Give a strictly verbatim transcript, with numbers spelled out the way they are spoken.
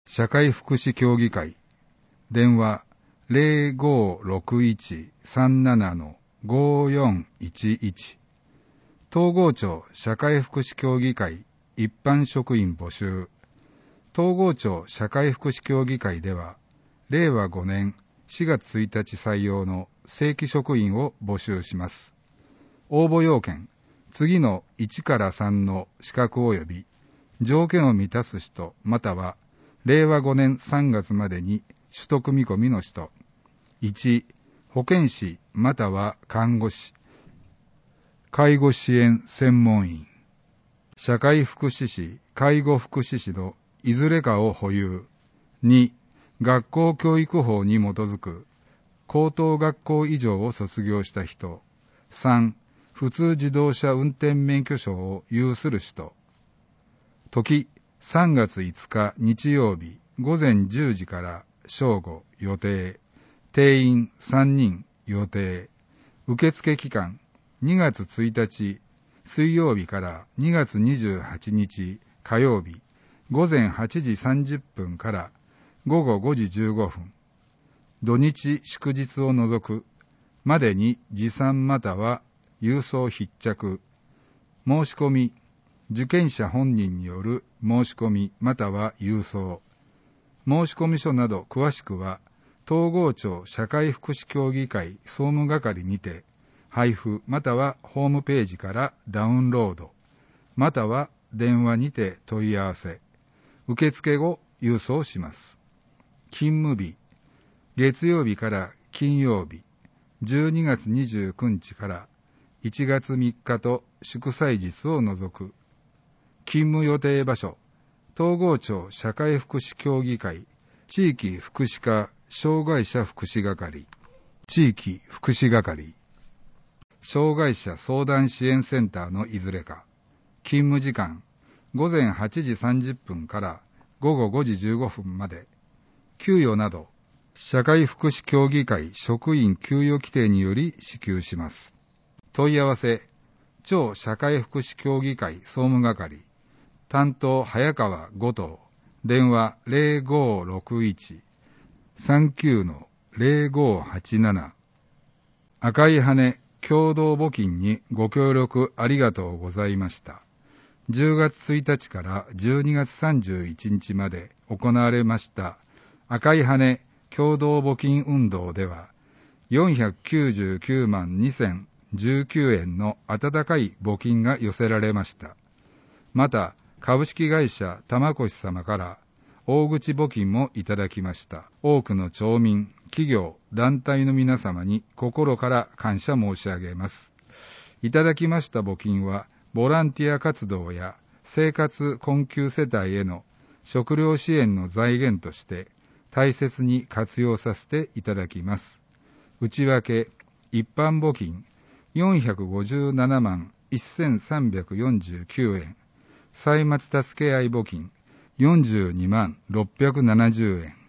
社会福祉協議会電話 ゼロごーろくいちさんななのごーよんいちいち 東郷町社会福祉協議会一般職員募集。東郷町社会福祉協議会ではれいわごねんしがつついたち採用の正規職員を募集します。応募要件、次のいちからさんの資格及び条件を満たす人またはれいわごねんさんがつまでに取得見込みの人。いち、保健師または看護師、介護支援専門員、社会福祉士、介護福祉士のいずれかを保有。に、学校教育法に基づく高等学校以上を卒業した人。さん、普通自動車運転免許証を有する人。時、さんがついつか日曜日ごぜんじゅうじから正午予定。定員さんにん予定。受付期間にがつついたち水曜日からにがつにじゅうはちにち火曜日ごぜんはちじさんじゅっぷんからごごごじじゅうごふん。土日祝日を除くまでに持参または郵送必着。申し込み、受験者本人による申し込みまたは郵送。申込書など詳しくは東郷町社会福祉協議会総務係にて配布またはホームページからダウンロードまたは電話にて問い合わせ。受付後郵送します。勤務日、月曜日から金曜日じゅうにがつにじゅうくにちからいちがつみっかと祝祭日を除く。勤務予定場所、東郷町社会福祉協議会地域福祉課障害者福祉係、地域福祉係、障害者相談支援センターのいずれか。勤務時間、ごぜんはちじさんじゅっぷんからごごごじじゅうごふんまで。給与など、社会福祉協議会職員給与規定により支給します。問い合わせ、町社会福祉協議会総務係、担当早川ごとう、電話 ゼロごーろくいちさんきゅうのゼロごーはちなな。赤い羽共同募金にご協力ありがとうございました。じゅうがつついたちからじゅうにがつさんじゅういちにちまで行われました赤い羽共同募金運動ではよんひゃくきゅうじゅうきゅうまんにせんじゅうきゅうえんの温かい募金が寄せられました。また株式会社玉越様から大口募金もいただきました。多くの町民、企業、団体の皆様に心から感謝申し上げます。いただきました募金はボランティア活動や生活困窮世帯への食料支援の財源として大切に活用させていただきます。内訳、一般募金よんひゃくごじゅうななまんせんさんびゃくよんじゅうきゅうえん、歳末助け合い募金よんじゅうにまんろっぴゃくななじゅうえん、